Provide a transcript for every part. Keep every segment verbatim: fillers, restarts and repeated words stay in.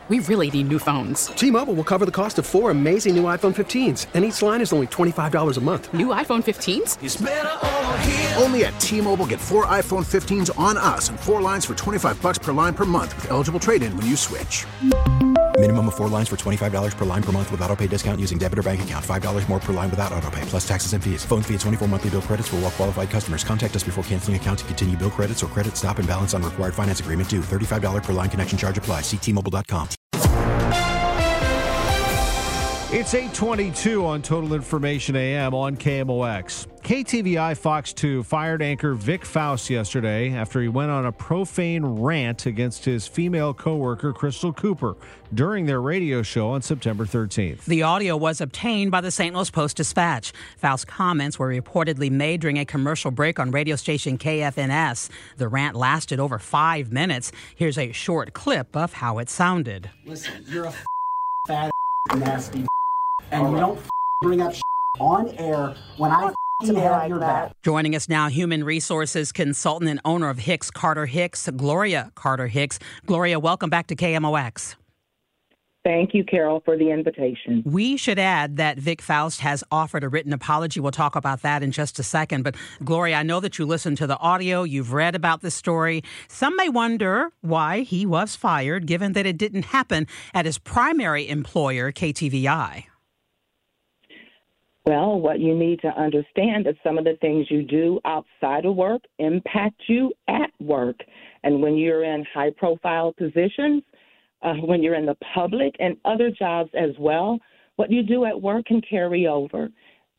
We really need new phones. T-Mobile will cover the cost of four amazing new iPhone fifteens, and each line is only twenty-five dollars a month. New iPhone fifteens? It's better over here. Only at T-Mobile, get four iPhone fifteens on us and four lines for twenty-five dollars per line per month with eligible trade-in when you switch. Minimum of four lines for twenty-five dollars per line per month with autopay discount using debit or bank account. five dollars more per line without autopay, plus taxes and fees. Phone fee at twenty-four monthly bill credits for well-qualified customers. Contact us before canceling account to continue bill credits or credit stop and balance on required finance agreement due. thirty-five dollars per line connection charge applies. See T Mobile dot com. It's eight twenty-two on Total Information A M on K M O X. K T V I Fox two fired anchor Vic Faust yesterday after he went on a profane rant against his female coworker Crystal Cooper during their radio show on September thirteenth. The audio was obtained by the Saint Louis Post-Dispatch. Faust's comments were reportedly made during a commercial break on radio station K F N S. The rant lasted over five minutes. Here's a short clip of how it sounded. Listen, you're a fat nasty and you don't bring up on air when I have like your back. Joining us now, human resources consultant and owner of Hicks Carter Hicks, Gloria Carter Hicks. Gloria, welcome back to K M O X. Thank you, Carol, for the invitation. We should add that Vic Faust has offered a written apology. We'll talk about that in just a second. But, Gloria, I know that you listened to the audio. You've read about the story. Some may wonder why he was fired, given that it didn't happen at his primary employer, K T V I. Well, what you need to understand is some of the things you do outside of work impact you at work. And when you're in high-profile positions, uh, when you're in the public and other jobs as well, what you do at work can carry over.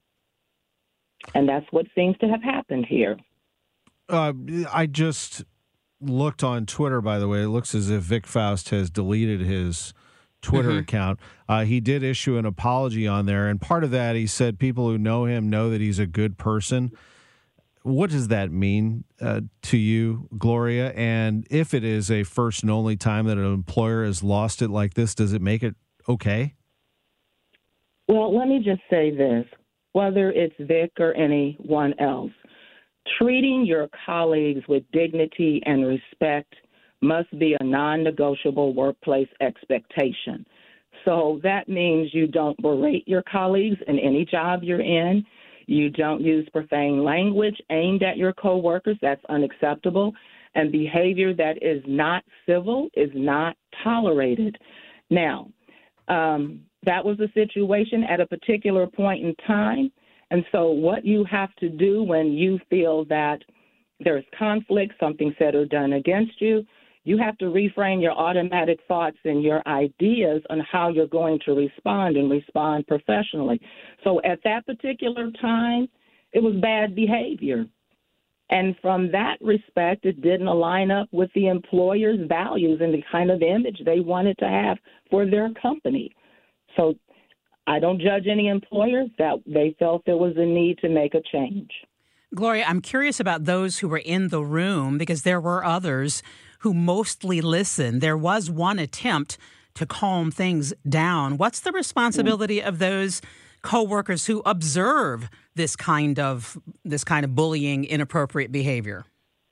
And that's what seems to have happened here. Uh, I just looked on Twitter, by the way. It looks as if Vic Faust has deleted his Twitter mm-hmm. account. Uh, he did issue an apology on there, and part of that, he said people who know him know that he's a good person. What does that mean uh, to you, Gloria? And if it is a first and only time that an employer has lost it like this, does it make it okay? Well, let me just say this. Whether it's Vic or anyone else, treating your colleagues with dignity and respect must be a non-negotiable workplace expectation. So that means you don't berate your colleagues in any job you're in. You don't use profane language aimed at your coworkers. That's unacceptable. And behavior that is not civil is not tolerated. Now, um, that was a situation at a particular point in time. And so what you have to do when you feel that there's conflict, something said or done against you, you have to reframe your automatic thoughts and your ideas on how you're going to respond and respond professionally. So at that particular time, it was bad behavior. And from that respect, it didn't align up with the employer's values and the kind of image they wanted to have for their company. So I don't judge any employer that they felt there was a need to make a change. Gloria, I'm curious about those who were in the room, because there were others who mostly listened. There was one attempt to calm things down. What's the responsibility of those coworkers who observe this kind of this kind of bullying, inappropriate behavior?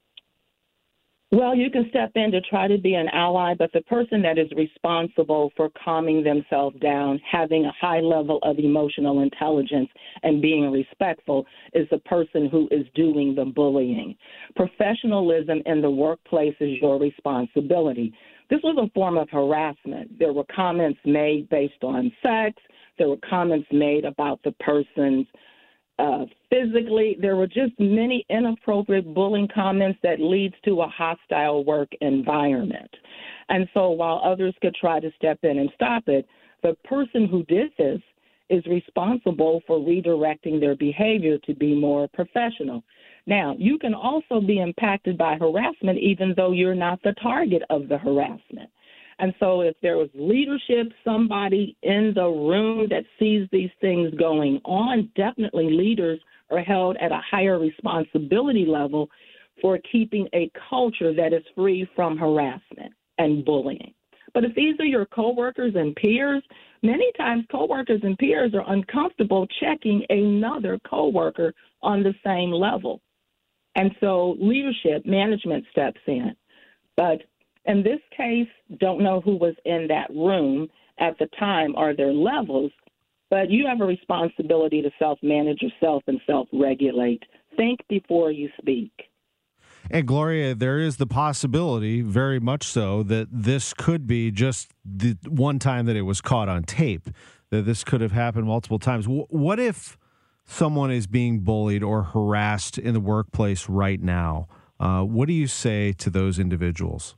Well, you can step in to try to be an ally, but the person that is responsible for calming themselves down, having a high level of emotional intelligence, and being respectful is the person who is doing the bullying. Professionalism in the workplace is your responsibility. This was a form of harassment. There were comments made based on sex. There were comments made about the person's Uh, physically, there were just many inappropriate bullying comments that leads to a hostile work environment. And so while others could try to step in and stop it, the person who did this is responsible for redirecting their behavior to be more professional. Now, you can also be impacted by harassment even though you're not the target of the harassment. And so if there was leadership, somebody in the room that sees these things going on, definitely leaders are held at a higher responsibility level for keeping a culture that is free from harassment and bullying. But if these are your coworkers and peers, many times coworkers and peers are uncomfortable checking another coworker on the same level. And so leadership, management steps in. But In this case, don't know who was in that room at the time or their levels, but you have a responsibility to self-manage yourself and self-regulate. Think before you speak. And Gloria, there is the possibility, very much so, that this could be just the one time that it was caught on tape, that this could have happened multiple times. W- what if someone is being bullied or harassed in the workplace right now? Uh, what do you say to those individuals?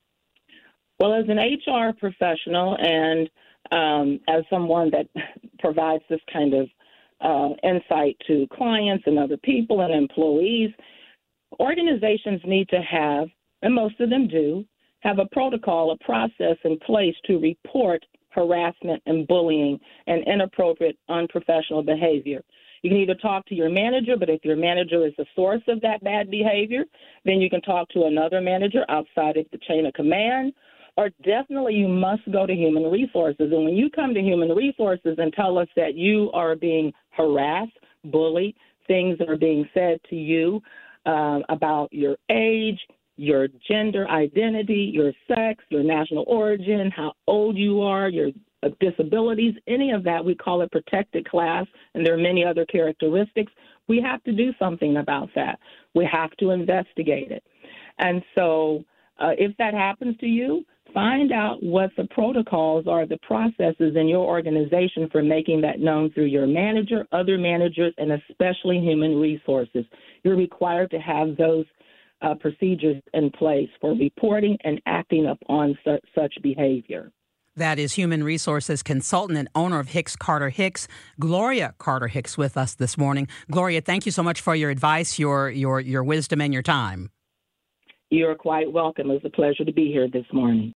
Well, as an H R professional and um, as someone that provides this kind of uh, insight to clients and other people and employees, organizations need to have, and most of them do, have a protocol, a process in place to report harassment and bullying and inappropriate, unprofessional behavior. You can either talk to your manager, but if your manager is the source of that bad behavior, then you can talk to another manager outside of the chain of command, or definitely you must go to human resources. And when you come to human resources and tell us that you are being harassed, bullied, things are being said to you, Uh, about your age, your gender identity, your sex, your national origin, how old you are, your uh, disabilities, any of that, we call it protected class, and there are many other characteristics. We have to do something about that. We have to investigate it. And so uh, if that happens to you, find out what the protocols are, the processes in your organization for making that known through your manager, other managers, and especially human resources. You're required to have those uh, procedures in place for reporting and acting upon su- such behavior. That is human resources consultant and owner of Hicks Carter Hicks, Gloria Carter Hicks, with us this morning. Gloria, thank you so much for your advice, your your your wisdom, and your time. You're quite welcome. It was a pleasure to be here this morning.